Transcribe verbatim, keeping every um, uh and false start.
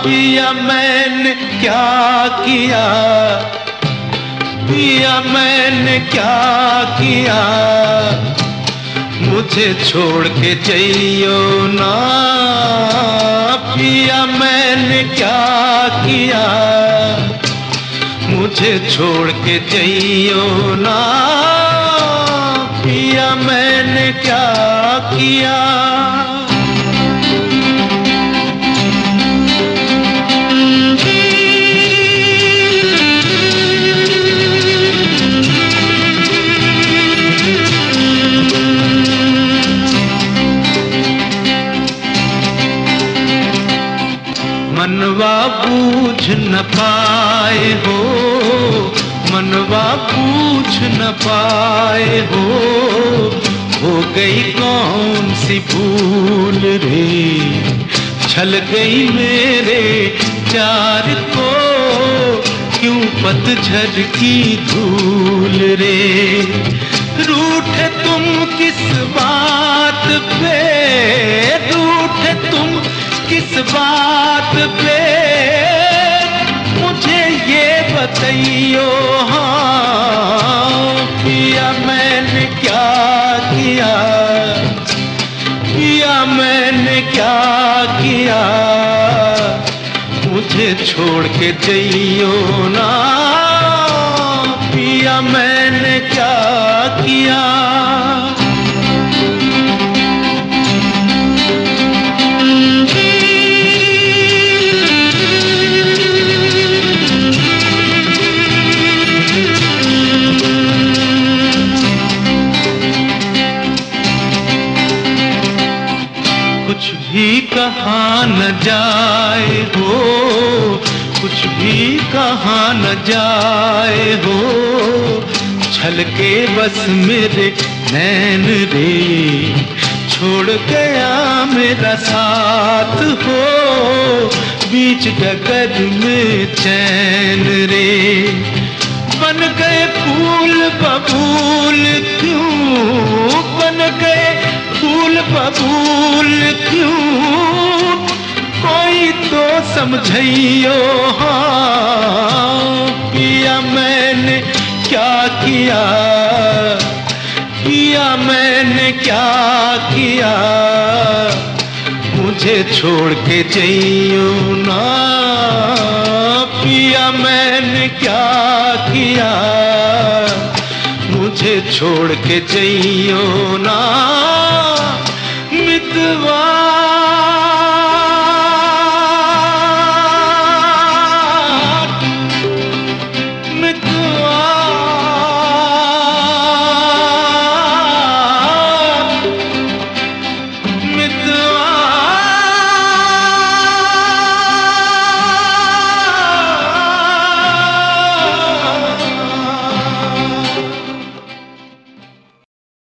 पिया मैंने क्या किया, पिया मैंने क्या किया, मुझे छोड़ के जइयो ना। पिया मैंने क्या किया, मुझे छोड़ के जइयो ना। पिया मैंने क्या किया। मनवा बूझ न पाए हो, मनवा बूझ न पाए हो, हो गई कौन सी भूल रे, छल गई मेरे प्यार को क्यों पतझड़ की धूल रे। रूठे तुम किस बात पे, रूठे तुम किस बात पे, मुझे ये बताइयो। हाँ पिया मैंने क्या किया, पिया मैंने क्या किया, मुझे छोड़ के जइयो ना। पिया मैंने क्या किया। कुछ भी कहा न जाए हो, कुछ भी कहा न जाए हो, छल के बस मेरे नैन रे, छोड़ गया मेरा साथ हो, बीच डगर में चैन रे। बन गए फूल बबूल क्यों, बन गए फूल बबूल क्यों, कोई तो समझइयो। हाँ पिया मैंने क्या किया, पिया मैंने क्या किया, मुझे छोड़ के जइयो ना। पिया मैंने क्या किया, मुझे छोड़ के जइयो ना। मितवा